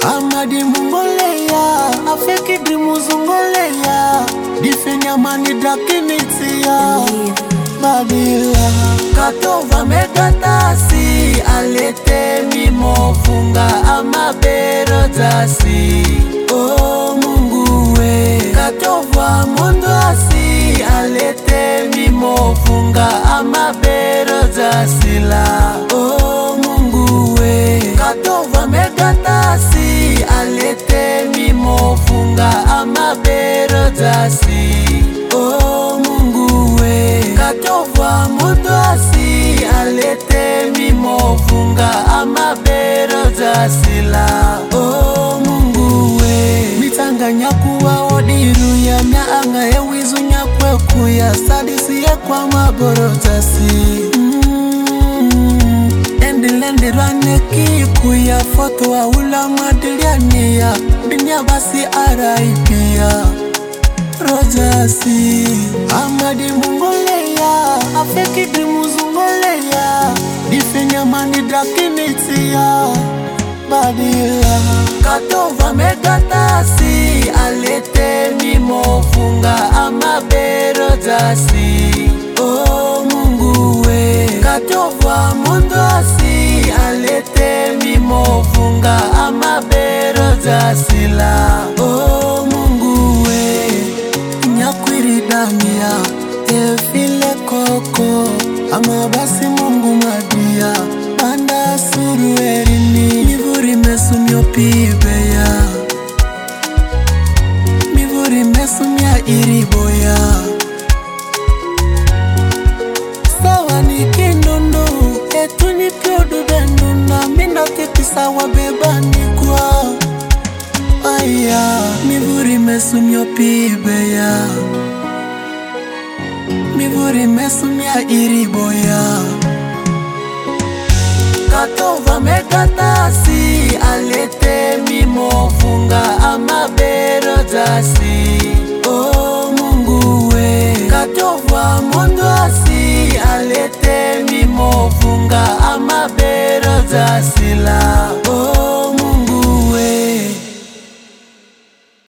Amadi mungoleya, afeki dimuzungoleya, difenya mani dakinitia Badila katova megatasi, alete mimofunga amabero tasi. Oh Mungu we, katova munduasi, alete mimofunga amabero tasila. Oh Mungu we, katova megatasi, alete mimofunga amabero tasi. Oh Mungu we, katova munduasi, alete mimofunga amabero tasila. Oh Mungu we, mitanganya kuwa odiru ya mianga ewizu nyakwe kuya sadisi ya kwa maboro tasi. Endilende raneki kuya foto wa ula madiliania, binya basi araipia Rojasi. Amadi mungoleya, afeki dimuzungoleya, difenya mani dakinitia Badila katova megatasi, alete mimofunga amabero tasi. Oh Mungu we, katova munduasi, alete mimofunga amabero tasila. Oh Mungu we, nyakwiridania efile koko, amabasi Mungu madia banda suru erini. Mivuri mesumyo pibeya, mivuri mesumya iriboya. Sawa ni kindondo, etu ni piodu benuna, minda tepisa wabebani kwa aya. Mivuri mesumyo pibeya, mivuri mesumya iriboya. Katova megatasi, alete mimofunga amabero tasi. Oh Mungu we, katova munduasi, alete mimofunga amabero tasila.